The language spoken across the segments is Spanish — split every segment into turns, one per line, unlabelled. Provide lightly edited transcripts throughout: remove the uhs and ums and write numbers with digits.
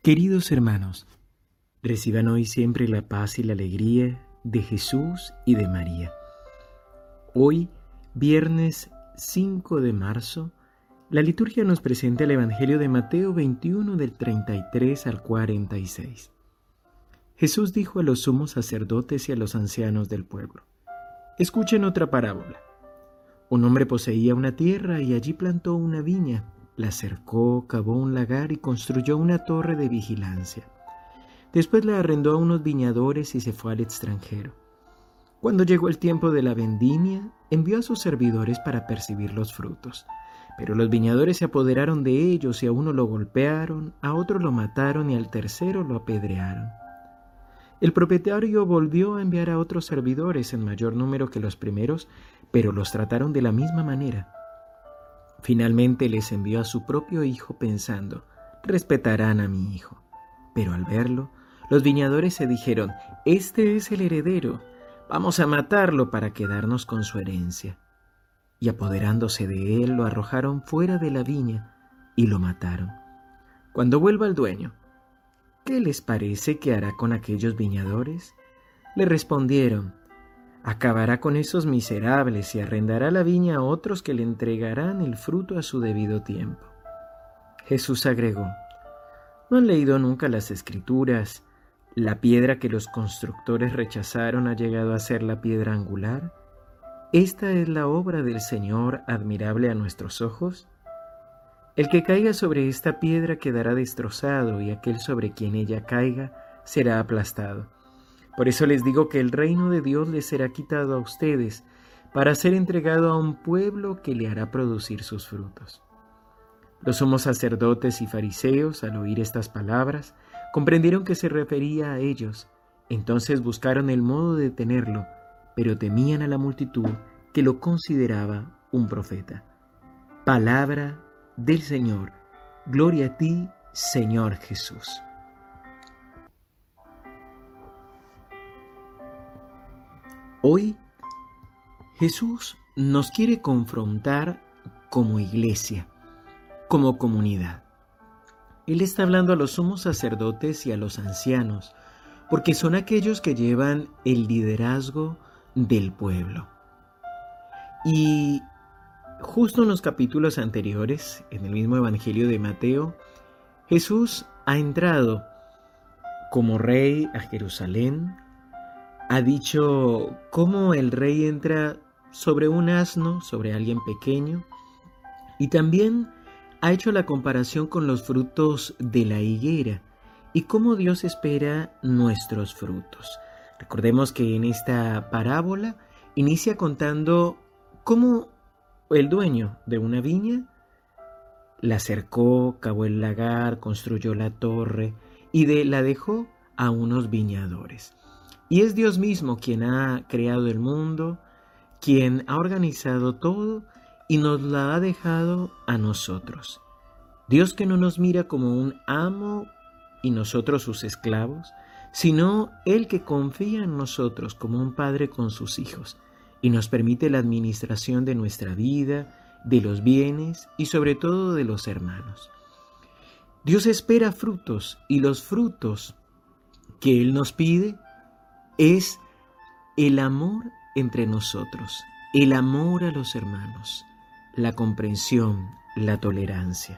Queridos hermanos, reciban hoy siempre la paz y la alegría de Jesús y de María. Hoy, viernes 5 de marzo, la liturgia nos presenta el Evangelio de Mateo 21 del 33 al 46. Jesús dijo a los sumos sacerdotes y a los ancianos del pueblo: escuchen otra parábola. Un hombre poseía una tierra y allí plantó una viña. La cercó, cavó un lagar y construyó una torre de vigilancia. Después la arrendó a unos viñadores y se fue al extranjero. Cuando llegó el tiempo de la vendimia, envió a sus servidores para percibir los frutos. Pero los viñadores se apoderaron de ellos y a uno lo golpearon, a otro lo mataron y al tercero lo apedrearon. El propietario volvió a enviar a otros servidores en mayor número que los primeros, pero los trataron de la misma manera. Finalmente les envió a su propio hijo pensando: respetarán a mi hijo. Pero al verlo, los viñadores se dijeron: este es el heredero, vamos a matarlo para quedarnos con su herencia. Y apoderándose de él, lo arrojaron fuera de la viña y lo mataron. Cuando vuelva el dueño, ¿qué les parece que hará con aquellos viñadores? Le respondieron: acabará con esos miserables y arrendará la viña a otros que le entregarán el fruto a su debido tiempo. Jesús agregó: ¿no han leído nunca las Escrituras? La piedra que los constructores rechazaron ha llegado a ser la piedra angular. ¿Esta es la obra del Señor, admirable a nuestros ojos? El que caiga sobre esta piedra quedará destrozado, y aquel sobre quien ella caiga será aplastado. Por eso les digo que el reino de Dios les será quitado a ustedes, para ser entregado a un pueblo que le hará producir sus frutos. Los sumos sacerdotes y fariseos, al oír estas palabras, comprendieron que se refería a ellos. Entonces buscaron el modo de detenerlo, pero temían a la multitud, que lo consideraba un profeta. Palabra del Señor. Gloria a ti, Señor Jesús. Hoy, Jesús nos quiere confrontar como iglesia, como comunidad. Él está hablando a los sumos sacerdotes y a los ancianos, porque son aquellos que llevan el liderazgo del pueblo. Y justo en los capítulos anteriores, en el mismo Evangelio de Mateo, Jesús ha entrado como rey a Jerusalén. Ha dicho cómo el rey entra sobre un asno, sobre alguien pequeño, y también ha hecho la comparación con los frutos de la higuera y cómo Dios espera nuestros frutos. Recordemos que en esta parábola inicia contando cómo el dueño de una viña la cercó, cavó el lagar, construyó la torre y la dejó a unos viñadores. Y es Dios mismo quien ha creado el mundo, quien ha organizado todo y nos la ha dejado a nosotros. Dios que no nos mira como un amo y nosotros sus esclavos, sino Él que confía en nosotros como un padre con sus hijos y nos permite la administración de nuestra vida, de los bienes y sobre todo de los hermanos. Dios espera frutos y los frutos que Él nos pide es el amor entre nosotros, el amor a los hermanos, la comprensión, la tolerancia.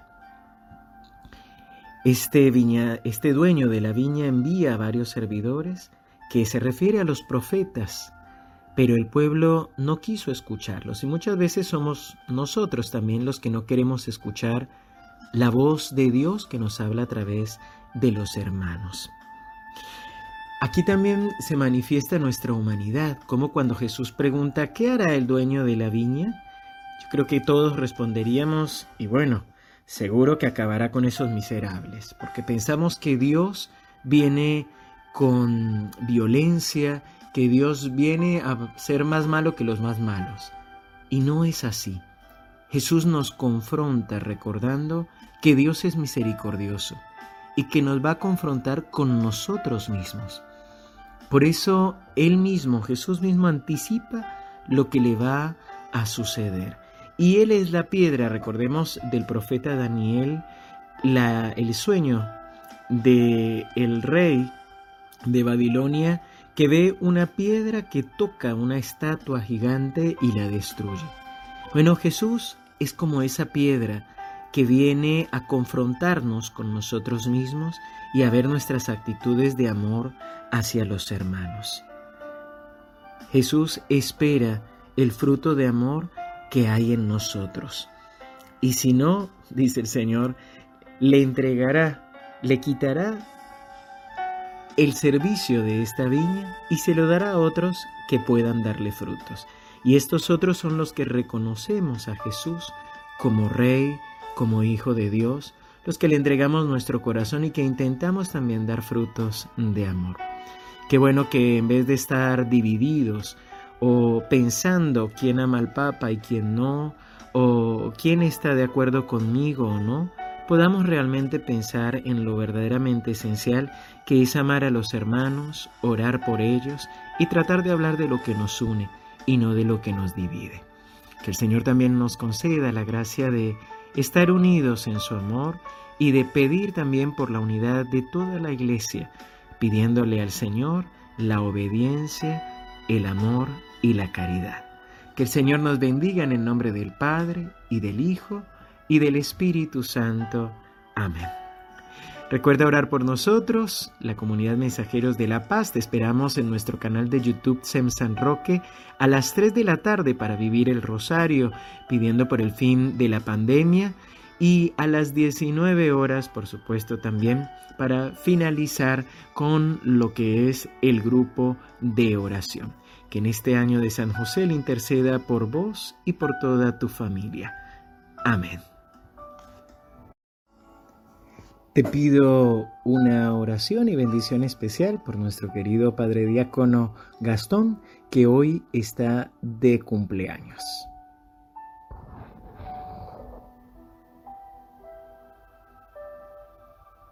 Este dueño de la viña envía a varios servidores, que se refiere a los profetas, pero el pueblo no quiso escucharlos, y muchas veces somos nosotros también los que no queremos escuchar la voz de Dios que nos habla a través de los hermanos. Aquí también se manifiesta nuestra humanidad, como cuando Jesús pregunta: ¿qué hará el dueño de la viña? Yo creo que todos responderíamos: y bueno, seguro que acabará con esos miserables, porque pensamos que Dios viene con violencia, que Dios viene a ser más malo que los más malos. Y no es así. Jesús nos confronta recordando que Dios es misericordioso y que nos va a confrontar con nosotros mismos. Por eso Él mismo, Jesús mismo, anticipa lo que le va a suceder. Y Él es la piedra, recordemos del profeta Daniel, el sueño de el rey de Babilonia que ve una piedra que toca una estatua gigante y la destruye. Bueno, Jesús es como esa piedra que viene a confrontarnos con nosotros mismos y a ver nuestras actitudes de amor hacia los hermanos. Jesús espera el fruto de amor que hay en nosotros. Y si no, dice el Señor, le entregará, le quitará el servicio de esta viña y se lo dará a otros que puedan darle frutos. Y estos otros son los que reconocemos a Jesús como Rey, como Hijo de Dios, los que le entregamos nuestro corazón y que intentamos también dar frutos de amor. Qué bueno que en vez de estar divididos o pensando quién ama al Papa y quién no, o quién está de acuerdo conmigo o no, podamos realmente pensar en lo verdaderamente esencial, que es amar a los hermanos, orar por ellos y tratar de hablar de lo que nos une y no de lo que nos divide. Que el Señor también nos conceda la gracia de estar unidos en su amor y de pedir también por la unidad de toda la Iglesia, pidiéndole al Señor la obediencia, el amor y la caridad. Que el Señor nos bendiga en el nombre del Padre, y del Hijo, y del Espíritu Santo. Amén. Recuerda orar por nosotros, la comunidad Mensajeros de la Paz. Te esperamos en nuestro canal de YouTube SEM San Roque a las 3 de la tarde para vivir el rosario, pidiendo por el fin de la pandemia, y a las 19 horas, por supuesto, también para finalizar con lo que es el grupo de oración. Que en este año de San José le interceda por vos y por toda tu familia. Amén. Te pido una oración y bendición especial por nuestro querido Padre Diácono Gastón, que hoy está de cumpleaños.